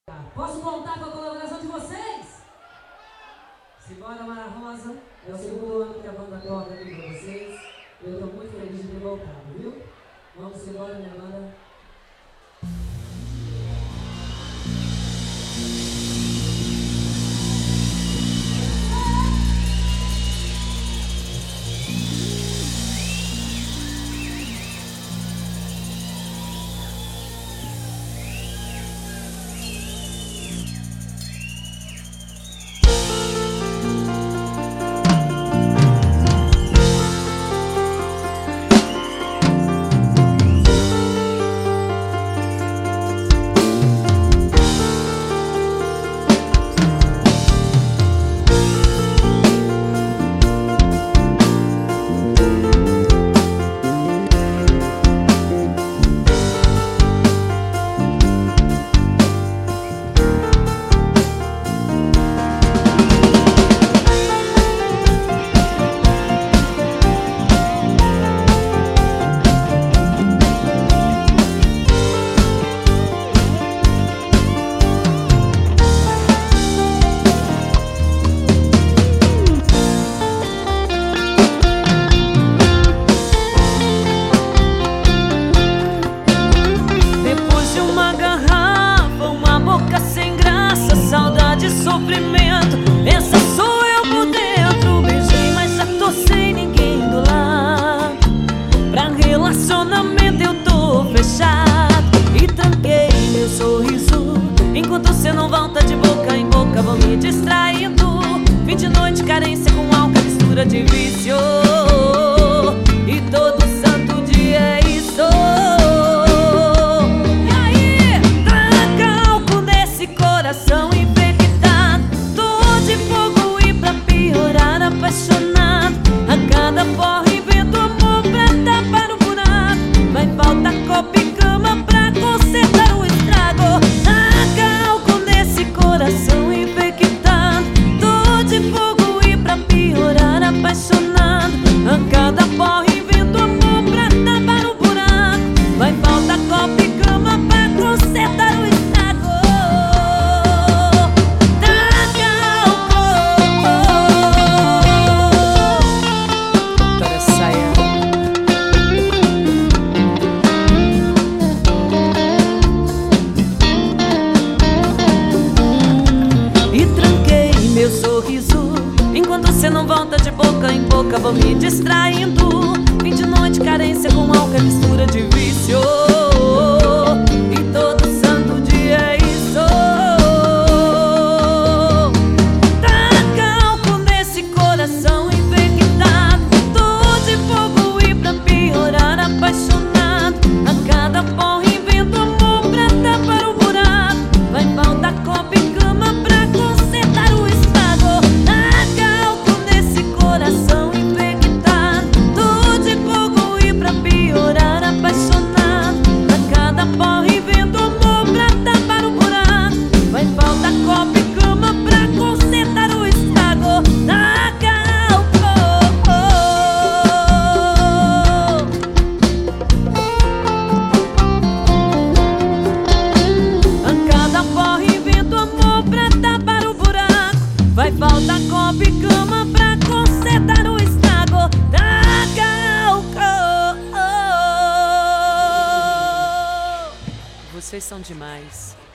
Posso contar com a colaboração de vocês? Simbora, Mara Rosa. É o segundo ano que a banda toca aqui pra vocês. Eu tô muito feliz de ter voltado, viu? Vamos embora, minha banda. Sofrimento, essa sou eu por dentro. Beijei, mas já tô sem ninguém do lado. Pra relacionamento eu tô fechado e tranquei meu sorriso. Enquanto cê não volta de boca em boca, vou me distraindo. Fim de noite, carência com álcool, mistura de vício. E todo santo dia é isso. E aí, tranca álcool nesse coração de fogo e pra piorar apaixonado. A cada porra invento amor pra tapar o buraco. Vai faltar copo e cama pra consertar o estrago. Taca álcool nesse coração infectado. Tô de fogo e pra piorar apaixonado. A cada porra invento amor pra tapar o buraco. Vai faltar copo e cama pra consertar o estrago. Enquanto cê não volta de boca em boca, vou me distraindo. Fim de noite, carência com álcool, mistura de vício. E todo santo dia é isso. Taca álcool nesse coração infectado. Tô de fogo e pra piorar apaixonado. A cada porra invento amor pra tapar o buraco. Vai faltar copo e cama pra consertar o estrago. Coração infectado, tô de fogo e pra piorar apaixonado. A cada porra invento amor pra tapar o buraco. Vai faltar copo e cama pra consertar o estrago. Taca álcool. A cada porra invento amor pra tapar o buraco. Vai faltar copo e cama pra consertar o estrago. Taca álcool. Vocês são demais.